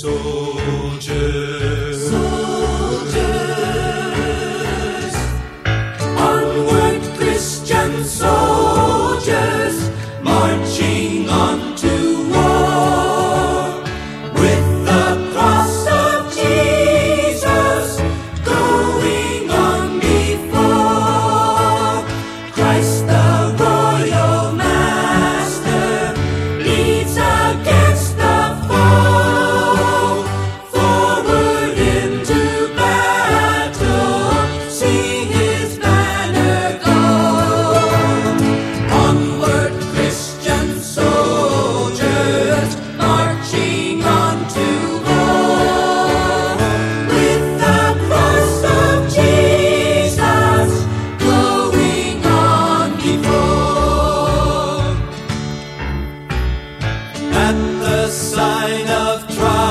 soldiers. Soldiers, onward Christian soldiers, marching on to war, with the cross of Jesus going on before. Christ the royal master leads against the foe, forward into battle, see his banner go. Onward Christian soldiers, marching on to war, with the cross of Jesus going on before. At the sign of triumph,